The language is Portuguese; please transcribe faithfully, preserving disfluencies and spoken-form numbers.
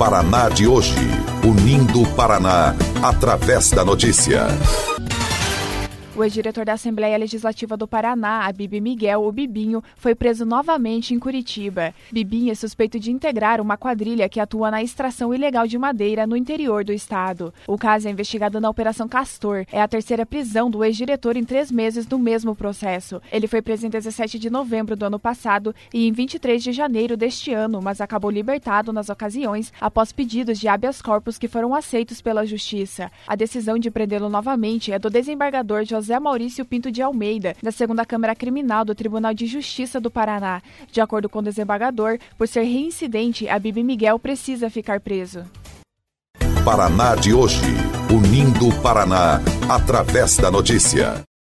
Paraná de hoje, unindo o Paraná através da notícia. O ex-diretor da Assembleia Legislativa do Paraná, Abílio Miguel, o Bibinho, foi preso novamente em Curitiba. Bibinho é suspeito de integrar uma quadrilha que atua na extração ilegal de madeira no interior do estado. O caso é investigado na Operação Castor. É a terceira prisão do ex-diretor em três meses do mesmo processo. Ele foi preso em dezessete de novembro do ano passado e em vinte e três de janeiro deste ano, mas acabou libertado nas ocasiões após pedidos de habeas corpus que foram aceitos pela Justiça. A decisão de prendê-lo novamente é do desembargador José Maurício Pinto de Almeida, da segunda Câmara Criminal do Tribunal de Justiça do Paraná. De acordo com o desembargador, por ser reincidente, Abílio Miguel precisa ficar preso. Paraná de hoje, unindo o Paraná através da notícia.